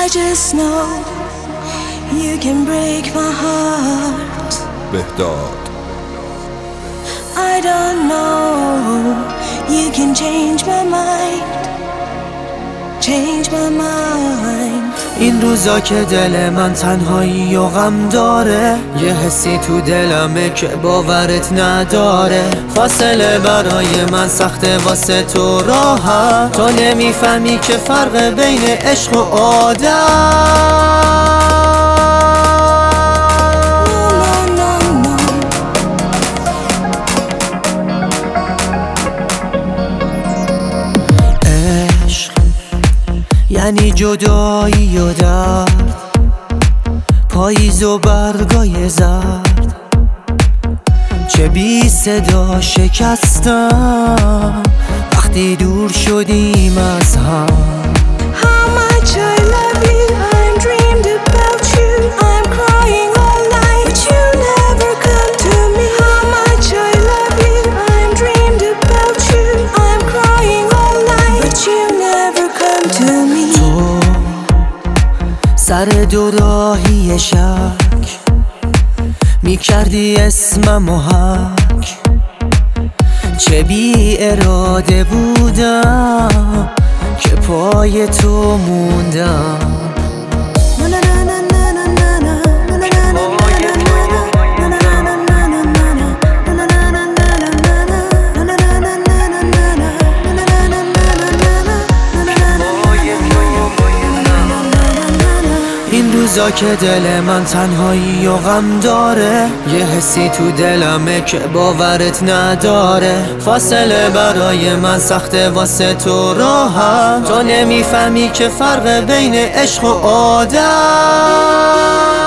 I just know you can break my heart. بهداد. I don't know you can change my mind. Change my mind. این روزا که دل من تنهایی و غم داره، یه حسی تو دلمه که باورت نداره. فاصله برای من سخته، واسه تو راحت. تو نمیفهمی که فرق بین عشق و عادت. یعنی جدایی و درد، پاییز و برگای زرد، چه بی صدا شکستم وقتی دور شدیم از هم. How much I love you, I'm dreamed about you. I'm crying all night, but you never come to me. How much I love you, I'm dreamed about you. I'm crying all night, but you never come to me. سر دو راهی شک میکردی اسمم و حک، چه بی اراده بودم که پای تو موندم. این روزا که دل من تنهایی و غم داره، یه حسی تو دلمه که باورت نداره. فاصله برای من سخته، واسه تو راحت. تو نمیفهمی که فرق بین عشق و عادت.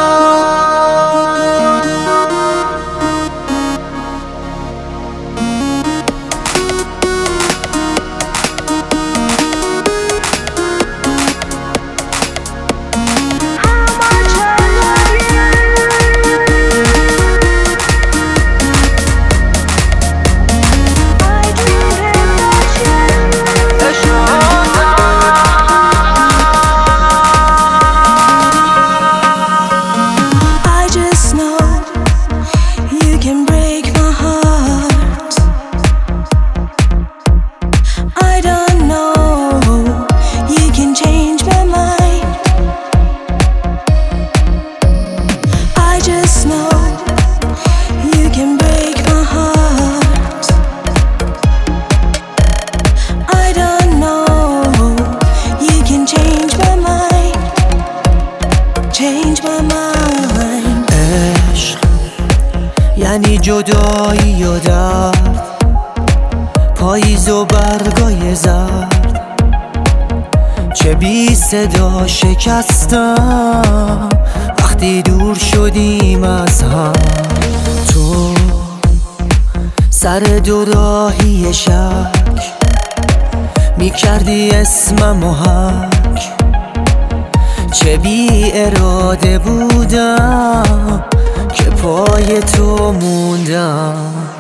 Change my mind. عشق یعنی جدایی و درد، پاییز و برگای زرد، چه بی صدا شکستم وقتی دور شدیم از هم. تو سر دو راهی شک میکردی اسمم و حک، چه بی اراده بودم که پای تو موندم.